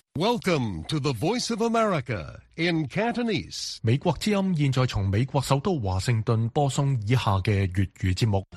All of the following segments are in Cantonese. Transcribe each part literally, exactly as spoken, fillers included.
Welcome to the Voice of America in Cantonese. 美國之音現在從美國首都華盛頓播送以下嘅粵語節目。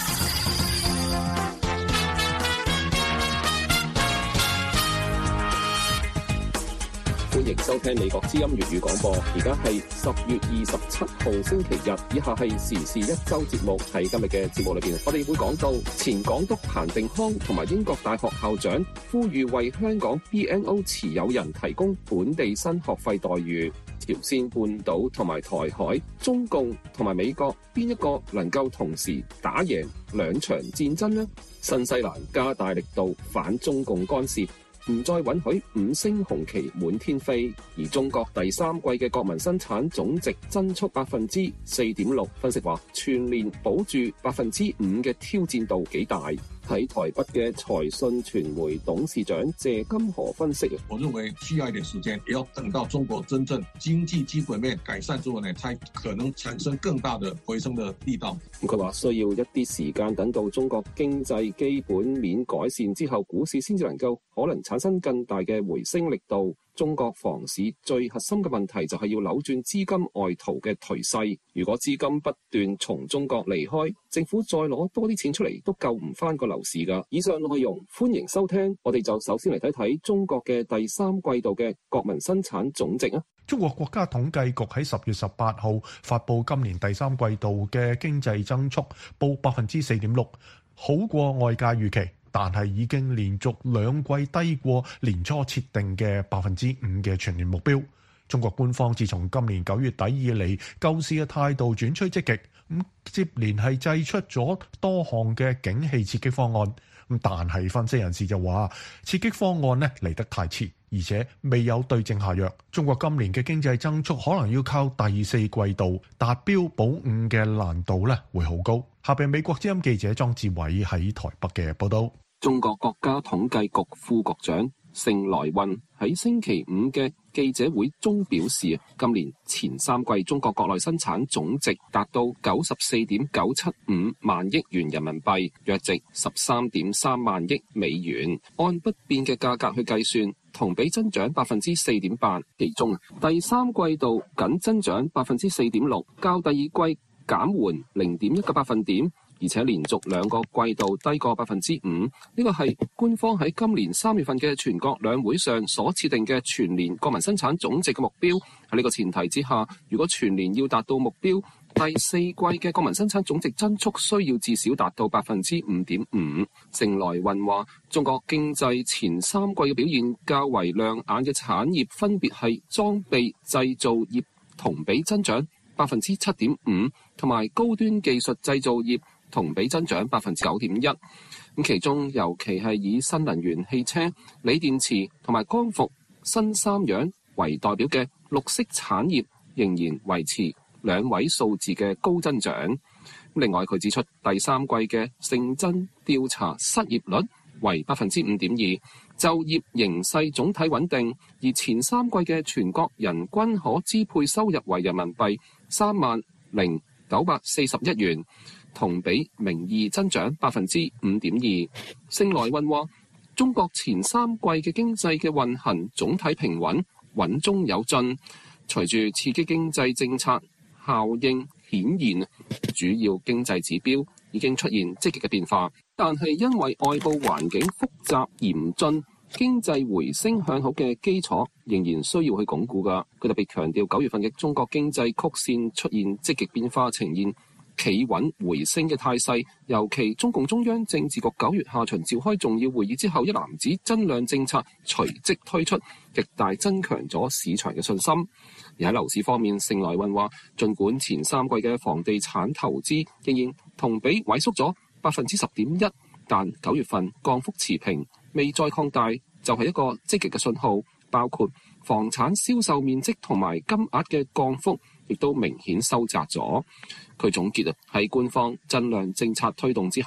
歡迎收聽美國之音粵語廣播，而家係十月二十七號星期日，以下係時事一周節目。喺今日嘅節目裏邊，我哋會講到前港督彭定康同埋英國大學校長呼籲為香港 B N O 持有人提供本地新學費待遇。朝鮮半島同埋台海，中共同埋美國邊一個能夠同時打贏兩場戰爭呢？新西蘭加大力度反中共干涉，唔再允許五星紅旗滿天飛，而中國第三季嘅國民生產總值增速百分之四點六，分析話全年保住百分之五嘅挑戰度幾大。喺台北嘅財訊傳媒董事長謝金河分析， 我認為需要一點時間，也要等到中國真正經濟基本面改善之後呢，才可能產生更大的回升的力道。 佢話需要一啲時間，等到中國經濟基本面改善之後，股市先至能夠可能產生更大嘅回升力度。中國房市最核心嘅問題就係要扭轉資金外逃嘅頹勢。如果資金不斷從中國離開，政府再攞多啲錢出嚟都救唔翻個樓市噶。以上內容歡迎收聽，我哋就首先嚟睇睇中國嘅第三季度嘅國民生產總值啊。 中國國家統計局喺十月十八號發布今年第三季度嘅經濟增速，報百分之四點六，好過外界預期。但係已經連續兩季低過年初設定嘅百分之五嘅全年目標。中國官方自從今年九月底以嚟，救市嘅態度轉趨積極，咁接連係祭出咗多項嘅景氣刺激方案。咁但係分析人士就話，刺激方案呢嚟得太遲，而且未有對症下藥。中國今年嘅經濟增速可能要靠第四季度達標保五嘅難度呢會好高。下邊美國之音記者莊志偉喺台北嘅報道。 中國國家統計局副局長盛來運喺星期五嘅記者會中表示，今年前三季中國國內生產總值達到九十四點九七五萬億元人民幣，約值十三點三萬億美元，按不變嘅價格去計算，同比增長百分之四點八。其中第三季度僅增長百分之四點六，較第二季減緩零點一個百分點。而且連續兩個季度低過百分之五，呢個係官方喺今年三月份嘅全國兩會上所設定嘅全年國民生產總值嘅目標。喺呢個前提之下，如果全年要達到目標，第四季嘅國民生產總值增速需要至少達到百分之五點五。盛來運話，中國經濟前三季嘅表現較為亮眼嘅產業分別係裝備製造業同比增長百分之七點五，同埋高端技術製造業同比增長百分之九點一，咁其中尤其係以新能源汽車、鋰電池同埋光伏、新三樣為代表嘅綠色產業仍然維持兩位數字嘅高增長。另外，佢指出第三季嘅城鎮調查失業率為百分之五點二，就業形勢總體穩定，而前三季嘅全國人均可支配收入為人民幣三萬零九百四十一元。同比名義增長百分之五點二。盛來運話，中國前三季嘅經濟嘅運行總體平穩，穩中有進。隨住刺激經濟政策效應顯現，主要經濟指標已經出現積極嘅變化，但係因為外部環境複雜嚴峻，經濟回升向好嘅基礎仍然需要去鞏固㗎。佢特別強調，九月份嘅中國經濟曲線出現積極變化，呈現企穩回升嘅態勢，尤其中共中央政治局九月下旬召開重要會議之後，一籃子增量政策隨即推出，極大增強咗市場嘅信心。而喺樓市方面，盛來運話，儘管前三季嘅房地產投資仍然同比萎縮咗百分之十點一，但九月份降幅持平，未再擴大，就係一個積極嘅信號。包括房產銷售面積同埋金額嘅降幅，亦都明顯收窄咗。佢總結啊，喺官方增量政策推動之下，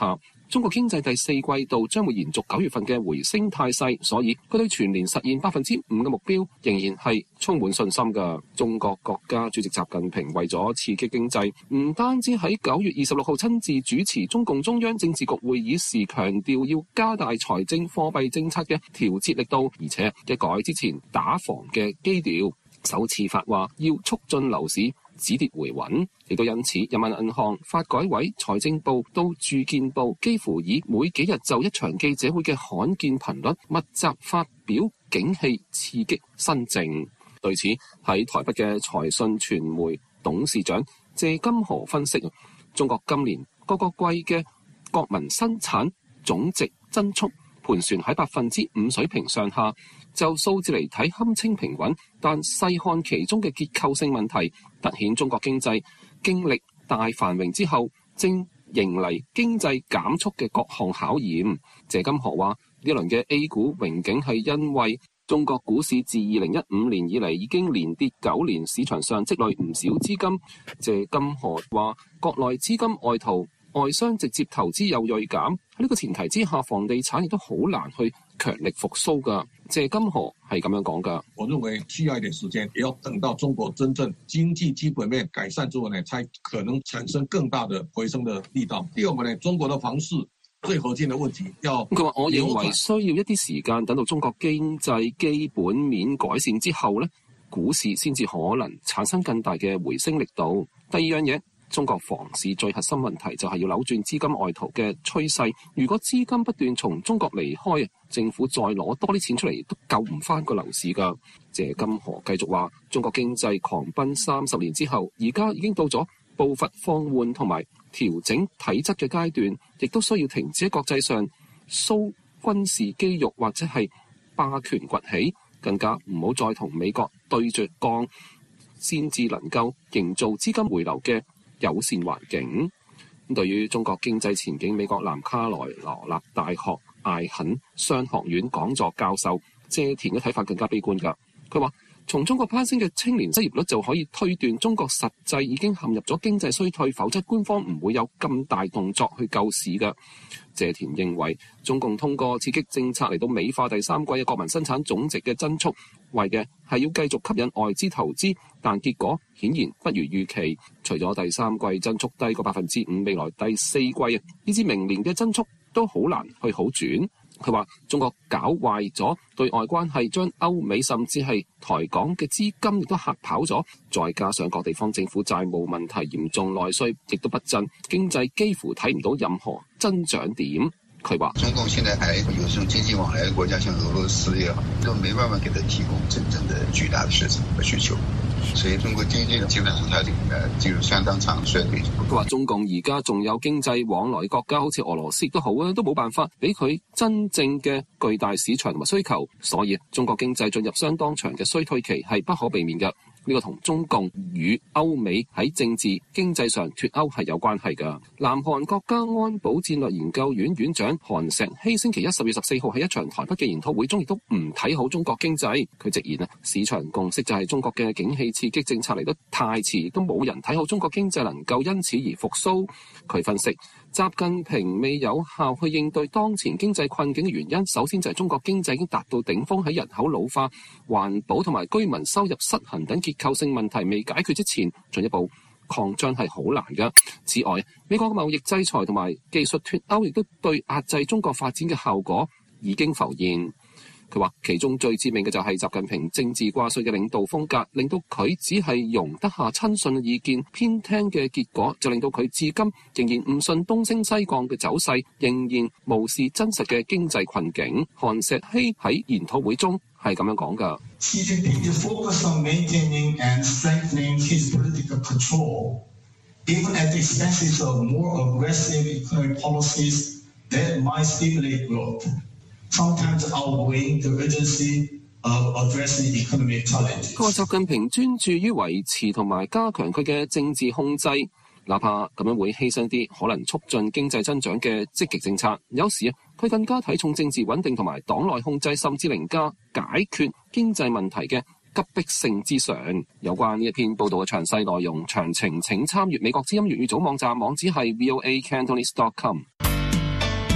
中國經濟第四季度將會延續九月份嘅回升態勢，所以佢對全年實現百分之五嘅目標仍然係充滿信心㗎。中國國家主席習近平為咗刺激經濟，唔單止喺九月二十六號親自主持中共中央政治局會議時強調要加大財政貨幣政策嘅調節力度，而且一改之前打防嘅基調，首次發話要促進樓市止跌回穩，亦都因此人民銀行、發改委、財政部到住建部幾乎以每幾日就一場記者會嘅罕見頻率密集發表景氣刺激新政。對此，喺台北嘅財訊傳媒董事長謝金河分析，中國今年各個季嘅國民生產總值增速盤旋喺百分之五水平上下，就數字嚟睇堪稱平穩，但細看其中嘅結構性問題，凸顯中國經濟經歷大繁榮之後，正迎嚟經濟減速嘅各項考驗。謝金河話：呢輪嘅 A 股榮景係因為中國股市自二零一五年以嚟已經連跌九年，市場上積累唔少資金。謝金河話：國內資金外逃，外商直接投資又銳減，喺呢個前提之下，房地產亦都好難去強力復甦㗎。謝金河係咁樣講㗎。 我認為需要一點時間，也要等到中國真正經濟基本面改善之後呢，才可能產生更大的回升的力道。第二個呢，中國的房市最核心的問題要佢話：我認為需要一啲時間，等到中國經濟基本面改善之後呢，股市先至可能產生更大嘅回升力度。第二樣嘢，中國房市最核心問題就係要扭轉資金外逃嘅趨勢。如果資金不斷從中國離開，政府再攞多啲錢出嚟都救唔翻個樓市㗎。謝金河繼續話：中國經濟狂奔三十年之後，而家已經到咗步伐放緩同埋調整體質嘅階段，亦都需要停止喺國際上 show 軍事肌肉或者係霸權崛起，更加唔好再同美國對着幹，先至能夠營造資金回流嘅友善環境。咁對於中國經濟前景，美國南卡羅來納大學艾肯商學院講座教授謝田嘅睇法更加悲觀㗎。佢話：從中國攀升嘅青年失業率就可以推斷中國實際已經陷入咗經濟衰退，否則官方唔會有咁大動作去救市㗎。謝田認為，中共通過刺激政策嚟到美化第三季嘅國民生產總值嘅增速，為嘅係要繼續吸引外資投資，但結果顯然不如預期。除咗第三季增速低過百分之五，未來第四季以至明年嘅增速都好難去好轉。佢話：中國搞壞咗對外關係，將歐美甚至係台港嘅資金亦都嚇跑咗，再加上各地方政府債務問題嚴重，內需亦都不振，經濟幾乎睇唔到任何增長點。佢話： 中共現在還有這種經濟往來的國家，像俄羅斯也好，都沒辦法給他提供真正的巨大的市場和需求，所以中國經濟基本上它誒進入相當長衰退。 佢話：中共而家仲有經濟往來國家，好似俄羅斯都好啊，都冇辦法俾佢真正嘅巨大市場同埋需求，所以中國經濟進入相當長嘅衰退期係不可避免嘅。呢個同中共與歐美喺政治經濟上脫歐係有關係㗎。南韓國家安保戰略研究院院長韓石希星期一十月十四號喺一場台北嘅研討會中，亦都唔睇好中國經濟。佢直言啊，市場共識就係中國嘅景氣刺激政策嚟得太遲，亦都冇人睇好中國經濟能夠因此而復甦。佢分析，習近平未有效去應對當前經濟困境嘅原因，首先就係中國經濟已經達到頂峰，喺人口老化、環保同埋居民收入失衡等結構性問題未解決之前，進一步擴張係好難㗎。此外，美國嘅貿易制裁同埋技術脫歐亦都對壓制中國發展嘅效果已經浮現。佢話其中最致命嘅就係習近平政治掛帥嘅領導風格，令到佢只係容得下親信嘅意見，偏聽嘅結果就令到佢至今仍然唔信東升西降嘅走勢，仍然無視真實嘅經濟困境。韓石希喺研討會中係咁樣講㗎。 習近平嘅 focus on maintaining and strengthening his political control, even at the expense of more aggressive economic policies that might stimulate growth.Sometimes outweighing the urgency of addressing economic challenges. 佢話習近平專注於維持同埋加強佢嘅政治控制，哪怕咁樣會犧牲啲可能促進經濟增長嘅積極政策。有時啊，佢更加睇重政治穩定同埋黨內控制，甚至凌駕解決經濟問題嘅急迫性之上。有關呢一篇報道嘅詳細內容，詳情請參閱美國之音粵語組網站，網址係 v o a cantonese dot com。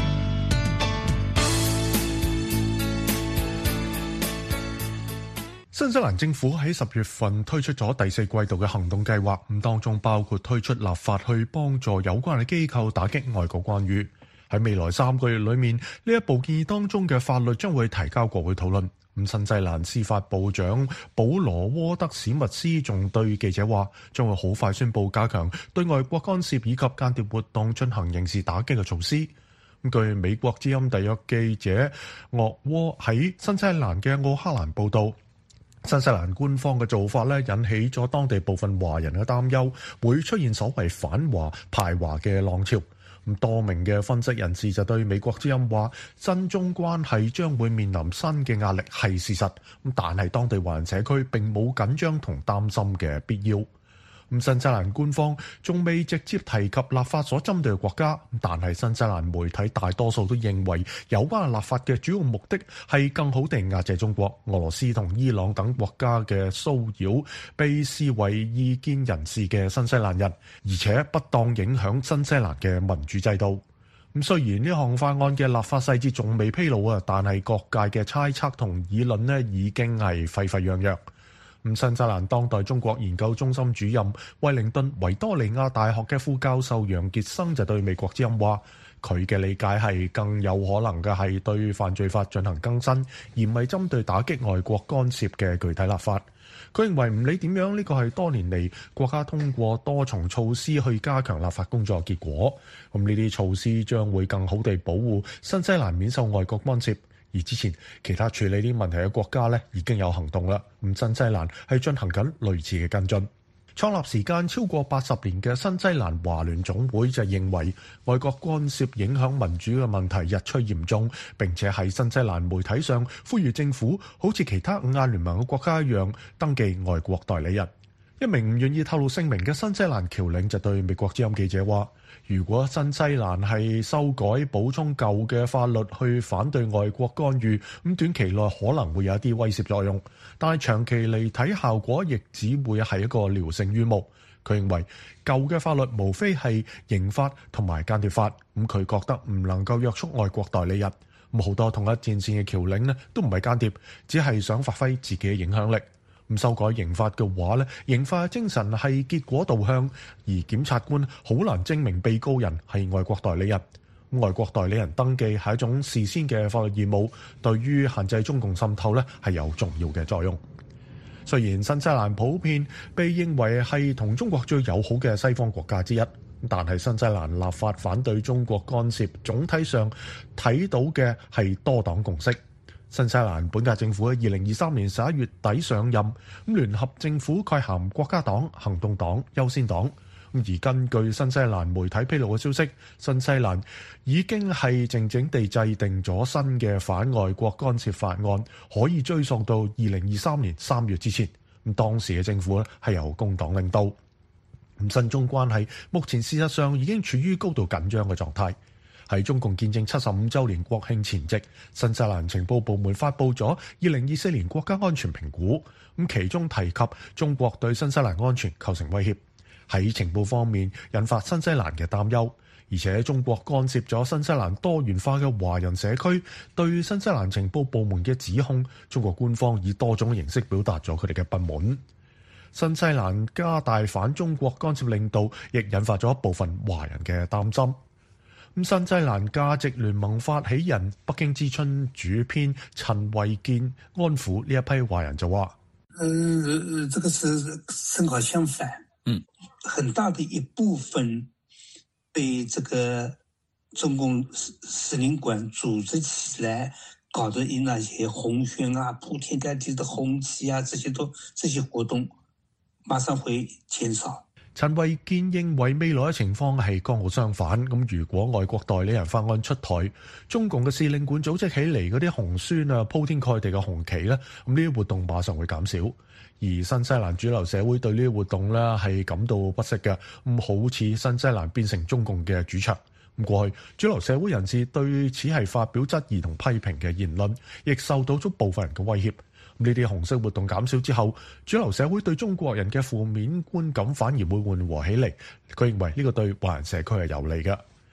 新西蘭政府喺十月份推出咗第四季度嘅行動計劃，咁當中包括推出立法去幫助有關嘅機構打擊外國干預。喺未來三個月裏面，呢一部建議當中嘅法律將會提交國會討論。咁新西蘭司法部長保羅沃德史密斯仲對記者話，將會好快宣布加強對外國干涉以及間諜活動進行刑事打擊嘅措施。咁據美國之音特約記者岳窩喺新西蘭嘅奧克蘭報道，新西蘭官方嘅做法咧，引起咗當地部分華人嘅擔憂，會出現所謂反華排華嘅浪潮。咁多名嘅分析人士就對美國之音話，新中關係將會面臨新嘅壓力係事實，咁但係當地華人社區並冇緊張同擔心嘅必要。咁新西蘭官方仲未直接提及立法所針對嘅國家，但係新西蘭媒體大多數都認為有關立法嘅主要目的係更好地壓制中國、俄羅斯同伊朗等國家嘅騷擾被視為異見人士嘅新西蘭人，而且不當影響新西蘭嘅民主制度。咁雖然呢項法案嘅立法細節仲未披露啊，但係各界嘅猜測同議論呢已經係沸沸揚揚。咁新西蘭當代中國研究中心主任、惠靈頓維多利亞大學嘅副教授楊傑生就對美國之音話，佢嘅理解係更有可能嘅係對犯罪法進行更新，而唔係針對打擊外國干涉嘅具體立法。佢認為唔理點樣，呢個係多年嚟國家通過多重措施去加強立法工作嘅結果。咁呢啲措施將會更好地保護新西蘭免受外國干涉。而之前其他處理啲問題嘅國家咧已經有行動啦，咁新西蘭係進行緊類似嘅跟進。創立時間超過八十年嘅新西蘭華聯總會就認為外國干涉影響民主嘅問題日趨嚴重，並且喺新西蘭媒體上呼籲政府好似其他五眼聯盟嘅國家一樣登記外國代理人。一名唔願意透露姓名嘅新西蘭僑領就對美國之音記者話，如果新西蘭係修改補充舊嘅法律去反對外國干預，咁短期內可能會有一啲威懾作用，但係長期嚟睇效果亦只會係一個聊勝於無。佢認為舊嘅法律無非係刑法同埋間諜法，咁佢覺得唔能夠約束外國代理人。咁好多同一戰線嘅僑領呢都唔係間諜，只係想發揮自己嘅影響力。咁修改刑法嘅話咧，刑法嘅精神係結果導向，而檢察官好難證明被告人係外國代理人。外國代理人登記係一種事先嘅法律義務，對於限制中共滲透咧係有重要嘅作用。雖然新西蘭普遍被認為係同中國最友好嘅西方國家之一，但係新西蘭立法反對中國干涉，總體上睇到嘅係多黨共識。新西蘭本屆政府喺二零二三年十一月底上任，咁聯合政府概含國家黨、行動黨、優先黨。而根據新西蘭媒體披露嘅消息，新西蘭已經係靜靜地制定咗新嘅反外國干涉法案，可以追溯到二零二三年三月之前。咁當時嘅政府咧係由工黨領導。咁新中關係目前事實上已經處於高度緊張嘅狀態。喺中共建政七十五週年國慶前夕，新西蘭情報部門發布咗二零二四年國家安全評估，咁其中提及中國對新西蘭安全構成威脅，喺情報方面引發新西蘭嘅擔憂，而且中國干涉咗新西蘭多元化嘅華人社區。對新西蘭情報部門嘅指控，中國官方以多種形式表達咗佢哋嘅不滿。新西蘭加大反中國干涉力度，亦引發咗一部分華人嘅擔心。咁新西蘭價值聯盟發起人、北京之春主編陳維健安撫呢一批華人就話： 呃，這個是正好相反，嗯，很大的一部分被這個中共使領館組織起來，搞的那些紅宣啊、鋪天蓋地的紅旗啊，這些都這些活動馬上會減少。 陳維健認為未來嘅情況係剛好相反。咁如果外國代理人法案出台，中共嘅使領館組織起嚟嗰啲紅宣啊、鋪天蓋地嘅紅旗咧，咁呢啲活動馬上會減少。而新西蘭主流社會對呢啲活動咧係感到不適嘅，咁好似新西蘭變成中共嘅主場。咁過去主流社會人士對此係發表質疑同批評嘅言論，亦受到咗部分人嘅威脅。呢啲紅色活動減少之後，主流社會對中國人嘅負面觀感反而會緩和起嚟。佢認為呢個對華人社區係有利嘅。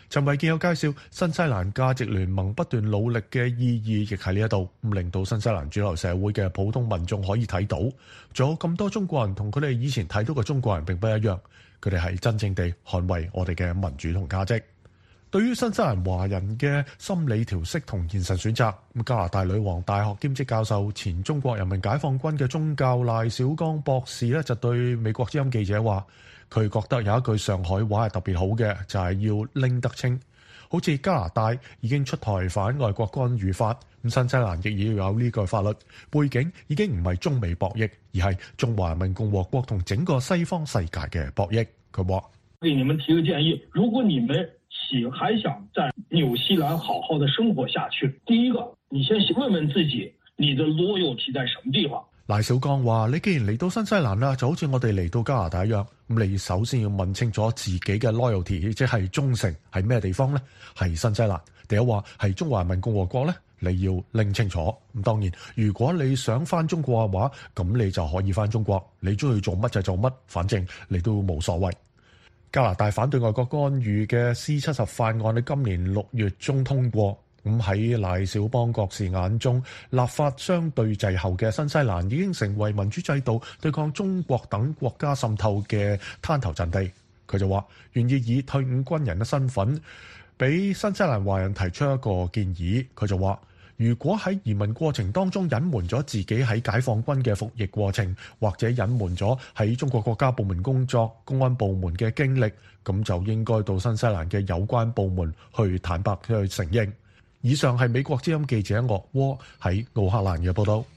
陳維健有介紹新西蘭價值聯盟不斷努力嘅意義，亦喺呢一度，咁令到新西蘭主流社會嘅普通民眾可以睇到，仲有咁多中國人同佢哋以前睇到嘅中國人並不一樣，佢哋係真正地捍衛我哋嘅民主同價值。對於新西蘭華人嘅心理調適同現實選擇，加拿大女王大學兼職教授、前中國人民解放軍嘅宗教賴小剛博士咧，就對美國之音記者話，佢覺得有一句上海話係特別好嘅，就係要拎得清。好似加拿大已經出台反外國干預法，咁新西蘭亦要有呢句法律，背景已經唔係中美博弈，而係中華人民共和國同整個西方世界嘅博弈。佢話： 給你們提個建議，如果你們想還想在紐西蘭好好的生活下去，第一個，你先問問自己，你的 loyalty 在什麼地方？ 賴小剛話：你既然嚟到新西蘭啦，就好似我哋嚟到加拿大一樣，咁你首先要問清楚自己嘅 loyalty，即係忠誠係咩地方呢？係新西蘭。第一話係中華人民共和國呢，你要拎清楚。咁當然，如果你想翻中國嘅話，咁你就可以翻中國，你中意做乜就做乜，反正你都冇所謂。加拿大反對外國干預嘅 C 七十法案喺今年六月中通過。咁喺賴小邦博士眼中，立法相對滯後嘅新西蘭已經成為民主制度對抗中國等國家滲透嘅灘頭陣地。佢就話願意以退伍軍人嘅身份，俾新西蘭華人提出一個建議。佢就話，如果喺移民過程當中隱瞞咗自己喺解放軍嘅服役過程，或者隱瞞咗喺中國國家部門工作、公安部門嘅經歷，咁就應該到新西蘭嘅有關部門去坦白去承認。以上係美國之音記者岳窩喺奧克蘭嘅報道。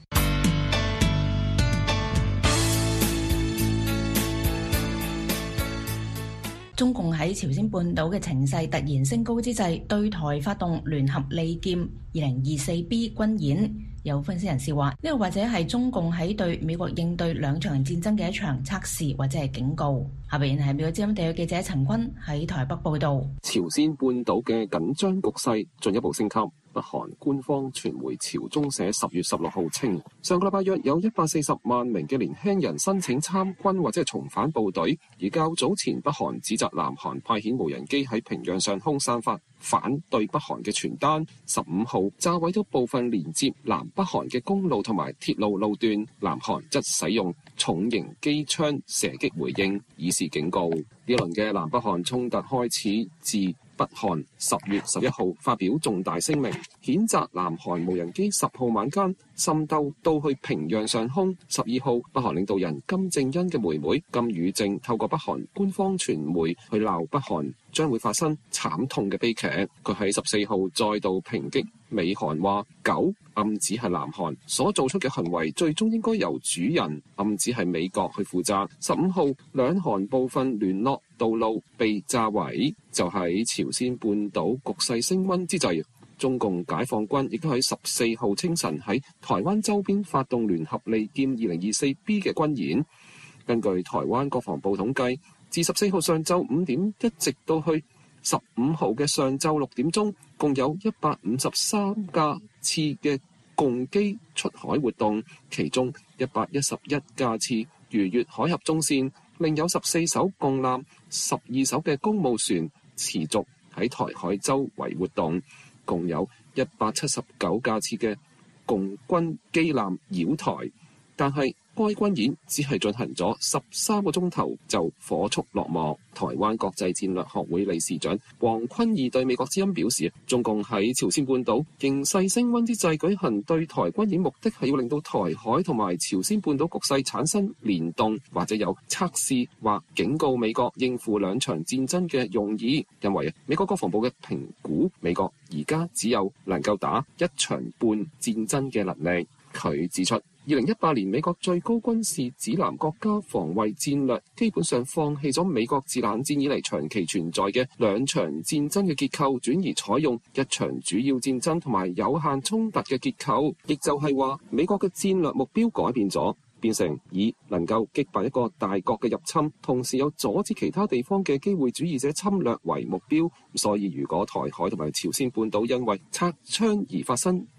中共喺朝鮮半島嘅情勢突然升高之際，對台發動聯合利劍二零二四 B 軍演。有分析人士話，呢個或者係中共喺對美國應對兩場戰爭嘅一場測試或者係警告。下邊係美國之音地區記者陳君喺台北報道。 朝鮮半島嘅緊張局勢進一步升級。北韓官方傳媒朝中社十月十六號稱，上個禮拜約有一百四十萬名嘅年輕人申請參軍或者係重返部隊，而較早前北韓指責南韓派遣無人機喺平壤上空散發反對北韓嘅傳單，十五號炸毀咗部分連接南北韓嘅公路同埋鐵路路段，南韓則使用重型機槍射擊回應，以示警告。呢輪嘅南北韓衝突開始自北韓十月十一號發表重大聲明，譴責南韓無人機十號晚間滲透到去平壤上空。十二號，北韓領導人金正恩嘅妹妹金與正透過北韓官方傳媒去鬧北韓將會發生慘痛嘅悲劇。佢喺十四號再度抨擊美韓，話九暗指係南韓所做出嘅行為最終應該由主人，暗指係美國去負責。十五號，兩韓部分聯絡道路被炸毀。就喺朝鮮半島局勢升溫之際，中共解放軍亦都喺十四號清晨喺台灣周邊發動聯合利劍二零二四 B 嘅軍演。根據台灣國防部統計，自十四號上晝五點一直到去十五號嘅上晝六點鐘，共有一百五十三架次嘅共機出海活動，其中一百一十一架次逾越海峽中線，另有十四艘共艦、十二艘嘅公務船持續喺台海周圍活動，共有一百七十九架次嘅共軍機艦繞台，但係該軍演只係進行咗十三個鐘頭就火速落幕。台灣國際戰略學會理事長黃坤義對美國之音表示，中共喺朝鮮半島形勢升溫之際舉行對台軍演，目的係要令到台海同埋朝鮮半島局勢產生聯動，或者有測試或警告美國應付兩場戰爭嘅用意。因為美國國防部嘅評估，美國而家只有能夠打一場半戰爭嘅能力。佢指出，二零一八年美國最高軍事指南國家防衛戰略基本上放棄咗美國自冷戰以嚟長期存在嘅兩場戰爭嘅結構，轉而採用一場主要戰爭同埋有限衝突嘅結構，亦就係話美國嘅戰略目標改變咗，變成以能夠擊敗一個大國嘅入侵，同時有阻止其他地方嘅機會主義者侵略為目標。所以如果台海同埋朝鮮半島因為擦槍而發生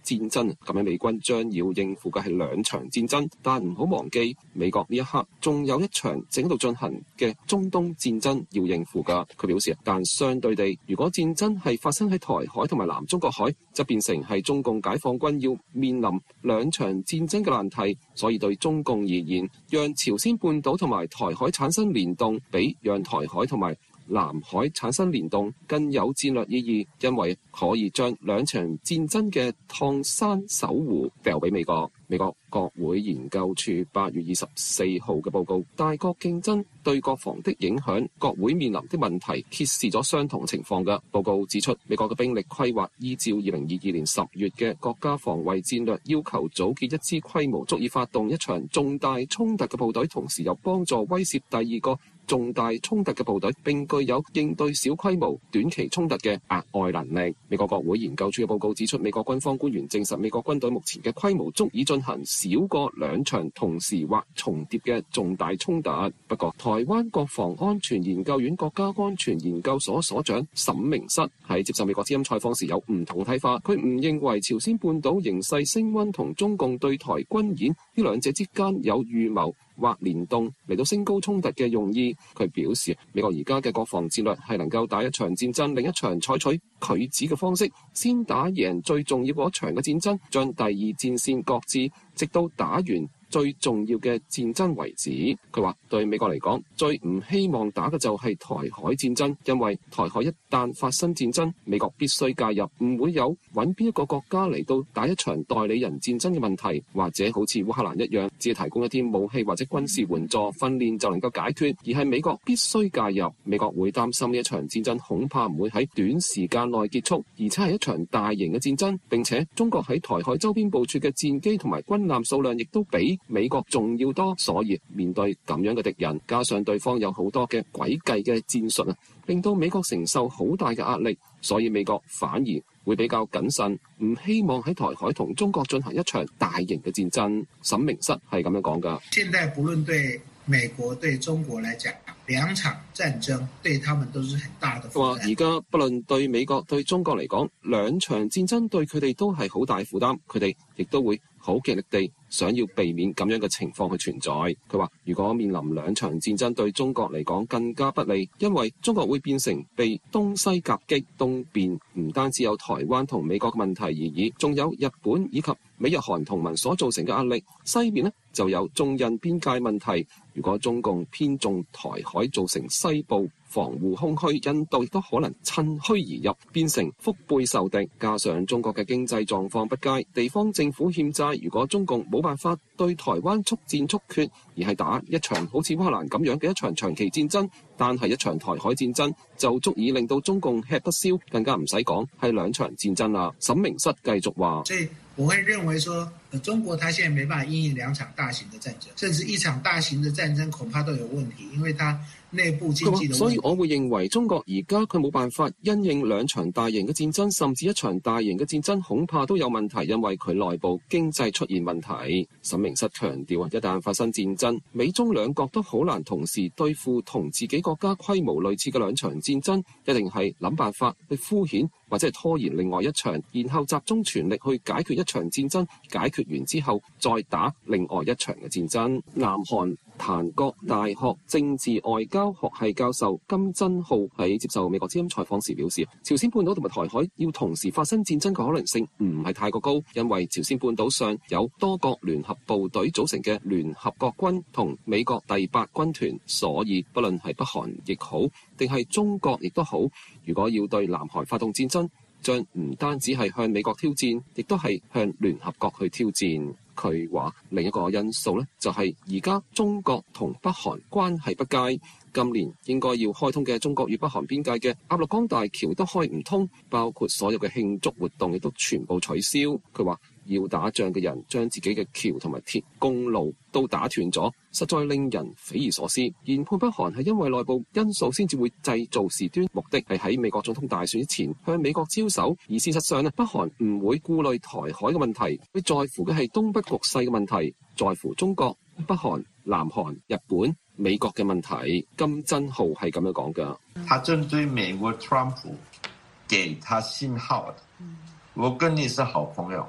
戰爭，咁樣美軍將要應付嘅係兩場戰爭，但唔好忘記美國呢一刻仲有一場正喺度進行嘅中東戰爭要應付㗎。佢表示，但相對地，如果戰爭係發生喺台海同埋南中國海，就變成係中共解放軍要面臨兩場戰爭嘅難題。所以對中共而言，讓朝鮮半島同埋台海產生聯動，比讓台海同埋南海產生聯動更有戰略意義，因為可以將兩場戰爭嘅燙山守護掉俾美國。美國國會研究處八月二十四號嘅報告，大國競爭對國防的影響，國會面臨的問題，揭示咗相同情況嘅報告指出，美國嘅兵力規劃依照二零二二年十月嘅國家防衛戰略要求，組建一支規模足以發動一場重大衝突嘅部隊，同時又幫助威懾第二個重大衝突嘅部隊，並具有應對小規模短期衝突嘅額外能力。美國國會研究處嘅報告指出，美國軍方官員證實，美國軍隊目前嘅規模足以進行少過兩場同時或重疊嘅重大衝突。不過，台灣國防安全研究院國家安全研究所所長沈明室喺接受美國之音採訪時有唔同睇法。佢唔認為朝鮮半島形勢升溫同中共對台軍演呢兩者之間有預謀或聯動嚟到升高衝突嘅用意。佢表示，美國而家嘅國防戰略係能夠打一場戰爭，另一場採取拒止嘅方式，先打贏最重要嗰場嘅戰爭，將第二戰線擱置，直到打完最重要嘅戰爭為止。佢話對美國嚟講，最唔希望打嘅就係台海戰爭，因為台海一旦發生戰爭，美國必須介入，唔會有揾邊一個國家嚟到打一場代理人戰爭嘅問題，或者好似烏克蘭一樣，只係提供一啲武器或者軍事援助訓練就能夠解決，而係美國必須介入。美國會擔心呢一場戰爭恐怕唔會喺短時間內結束，而且係一場大型嘅戰爭，並且中國喺台海周邊部署嘅戰機同埋軍艦數量亦都比美國仲要多，所以面對咁樣嘅敵人，加上對方有好多嘅詭計嘅戰術啊，令到美國承受好大嘅壓力，所以美國反而會比較謹慎，唔希望喺台海同中國進行一場大型嘅戰爭。沈明室係咁樣講㗎。 現在不論對美國對中國來講，兩場戰爭對他們都是很大的負擔。 話而家不論對美國對中國嚟講，兩場戰爭對佢哋都係好大負擔，佢哋亦都會好極力地想要避免咁樣嘅情況去存在。佢話如果面臨兩場戰爭對中國嚟講更加不利，因為中國會變成被東西夾擊，東邊唔單止有台灣同美國嘅問題而已，仲有日本以及美日韓同盟所造成嘅壓力，西邊呢就有中印邊界問題。如果中共偏重台海，造成西部防護空虛，印度亦都可能趁虛而入，變成腹背受敵。加上中國嘅經濟狀況不佳，地方政府欠債，如果中共冇辦法對台灣速戰速決，而係打一場好似烏克蘭咁樣嘅一場長期戰爭，但係一場台海戰爭就足以令到中共吃不消，更加唔使講係兩場戰爭啦。沈明室繼續話， 所以我會認為說，中國他現在沒辦法因應兩場大型的戰爭，甚至一場大型的戰爭恐怕都有問題，因為他內部經濟的問題。 所以我會認為中國而家佢冇辦法因應兩場大型嘅戰爭，甚至一場大型嘅戰爭恐怕都有問題，因為佢內部經濟出現問題。沈明室強調，一旦發生戰爭，美中兩國都好難同時對付同自己國家規模類似嘅兩場戰爭，一定係諗辦法去敷衍或者係拖延另外一場，然後集中全力去解決一場戰爭，解決完之後再打另外一場嘅戰爭。南韓檀國大學政治外交學系教授金真浩喺接受美國之音採訪時表示，朝鮮半島同埋台海要同時發生戰爭嘅可能性唔係太過高，因為朝鮮半島上有多國聯合部隊組成嘅聯合國軍同美國第八軍團，所以不論係北韓亦好，定係中國亦都好，如果要對南韓發動戰爭，將唔單止係向美國挑戰，亦都係向聯合國去挑戰。佢話另一個因素呢，就係而家中國同北韓關係不佳，今年應該要開通嘅中國與北韓邊界嘅鴨綠江大橋都開唔通，包括所有嘅慶祝活動亦都全部取消。佢話要打仗嘅人將自己嘅橋同埋鐵公路都打斷咗，實在令人匪夷所思。研判北韓係因為內部因素先至會製造事端，目的係喺美國總統大選之前向美國招手。而事實上咧，北韓唔會顧慮台海嘅問題，佢在乎嘅係東北局勢嘅問題，在乎中國、北韓、南韓、日本、美國嘅問題。金真浩係咁樣講㗎。 他針對美國川普給他信號的，我跟你是好朋友。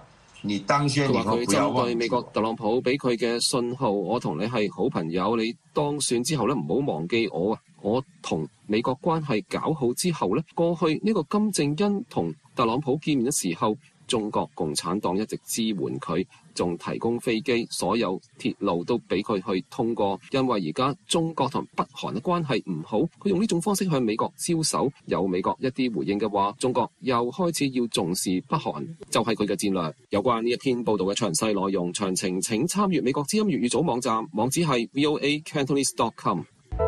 你當選以後不要忘記。佢話佢針對美國特朗普俾佢嘅信號，我同你係好朋友，你當選之後咧唔好忘記我啊！我同美國關係搞好之後咧，過去呢個金正恩同特朗普見面嘅時候，中國共產黨一直支援佢，仲提供飛機，所有鐵路都俾佢去通過。因為而家中國同北韓嘅關係唔好，佢用呢種方式向美國招手。有美國一啲回應嘅話，中國又開始要重視北韓，就係佢嘅戰略。有關呢一篇報道嘅詳細內容，詳情請參閱美國之音粵語組網站，網址係 v o a cantonese dot com。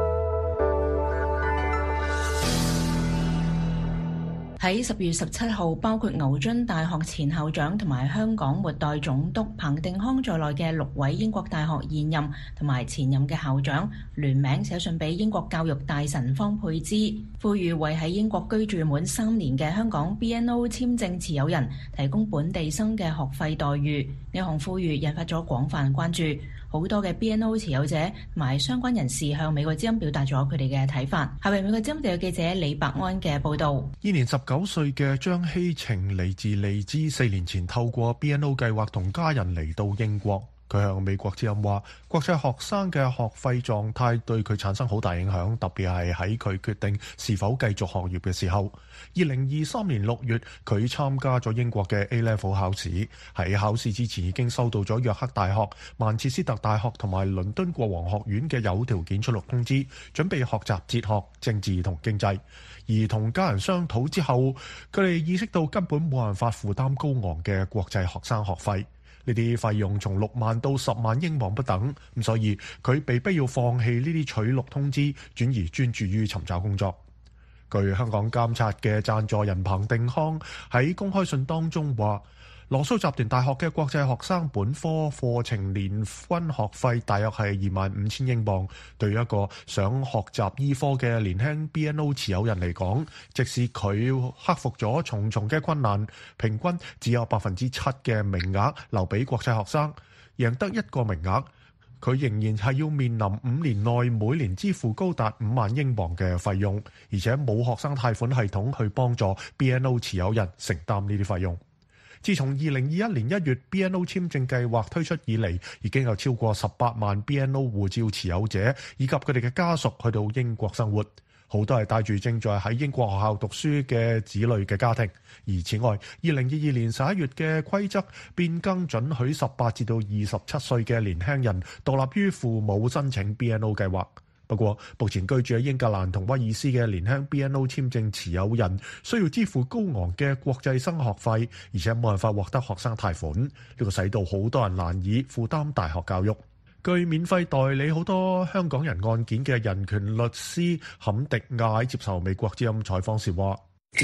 喺十月十七號，包括牛津大學前校長同埋香港末代總督彭定康在內嘅六位英國大學現任同埋前任嘅校長聯名寫信俾英國教育大臣方佩茲，呼籲為喺英國居住滿三年嘅香港 B N O 簽證持有人提供本地生嘅學費待遇。呢項呼籲引發咗廣泛關注。好多嘅 B N O 持有者同埋相關人士向美國之音表達咗佢哋嘅睇法。下邊美國之音特約記者李伯安嘅報導。 現年十九歲嘅張希晴嚟自利茲，四年前透過 B N O 計劃同家人嚟到英國。佢向美國之音話，國際學生嘅學費狀態對佢產生好大影響，特別係喺佢決定是否繼續學業嘅時候。二零二三年六月，佢參加咗英國嘅 A Level 考試，喺考試之前已經收到咗約克大學、曼徹斯特大學同埋倫敦國王學院嘅有條件出錄通知，準備學習哲學、政治同經濟。而同家人商討之後，佢哋意識到根本冇辦法負擔高昂嘅國際學生學費。呢啲費用從六萬到十萬英鎊不等，咁所以佢被逼要放棄呢啲取錄通知，轉而專注於尋找工作。據香港監察嘅贊助人彭定康喺公開信當中話，羅素集團大學嘅國際學生本科課程年均學費大約係二萬五千英鎊，對於一個想學習醫科嘅年輕 B N O 持有人嚟講，即使佢克服咗重重嘅困難，平均只有百分之七嘅名額留俾國際學生，贏得一個名額，佢仍然係要面臨五年內每年支付高達五萬英鎊嘅費用，而且冇學生貸款系統去幫助 B N O 持有人承擔呢啲費用。自從二零二一年一月 B N O 簽證計劃推出以嚟，已經有超過十八萬 B N O 護照持有者以及佢哋嘅家屬去到英國生活，好多係帶住正在喺英國學校讀書嘅子女嘅家庭。而此外，二零二二年十一月嘅規則變更，准許十八至到二十七歲嘅年輕人獨立於父母申請 B N O 計劃。不過，目前居住喺英格蘭同威爾斯嘅年輕 B N O 簽證持有人需要支付高昂嘅國際生學費，而且冇辦法獲得學生貸款，呢個使到好多人難以負擔大學教育。據免費代理好多香港人案件嘅人權律師坎迪亞接受美國之音採訪時話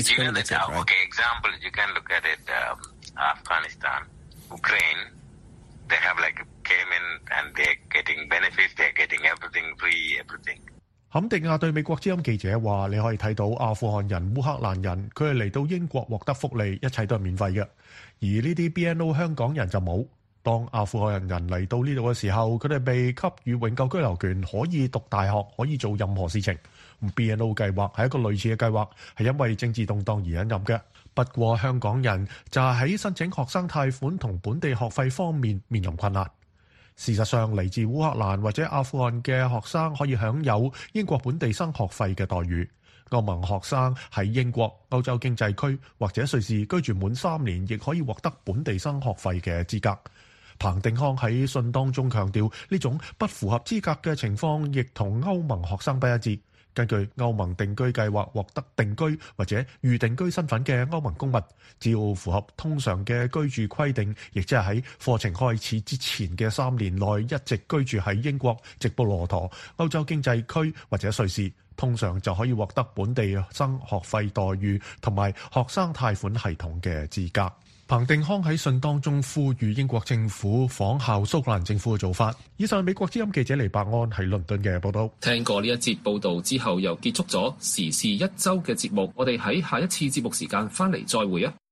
坎迪亞對美國之音記者話，你可以睇到阿富汗人、烏克蘭人，佢係嚟到英國獲得福利，一切都係免費嘅。而呢啲 B N O 香港人就冇。當阿富汗人嚟到呢度嘅時候，佢哋被給予永久居留權，可以讀大學，可以做任何事情。B N O 計劃係一個類似嘅計劃，係因為政治動盪而引入嘅。不過香港人就係喺申請學生貸款同本地學費方面面臨困難。事實上，嚟自烏克蘭或者阿富汗嘅學生可以享有英國本地生學費嘅待遇。歐盟學生喺英國、歐洲經濟區或者瑞士居住滿三年，亦可以獲得本地生學費嘅資格。彭定康喺信當中強調，呢種不符合資格嘅情況，亦同歐盟學生不一致。根據歐盟定居計劃獲得定居或者預定居身份嘅歐盟公民，只要符合通常嘅居住規定，亦即係喺課程開始之前嘅三年內一直居住喺英國、直布羅陀、歐洲經濟區或者瑞士，通常就可以獲得本地生學費待遇同埋學生貸款系統嘅資格。彭定康喺信當中呼籲英國政府仿效蘇格蘭政府嘅做法。以上係美國之音記者黎伯安喺倫敦嘅報道。 聽過呢一節報道之後，又結束咗時事一周嘅節目。我哋喺下一次節目時間翻嚟再會啊！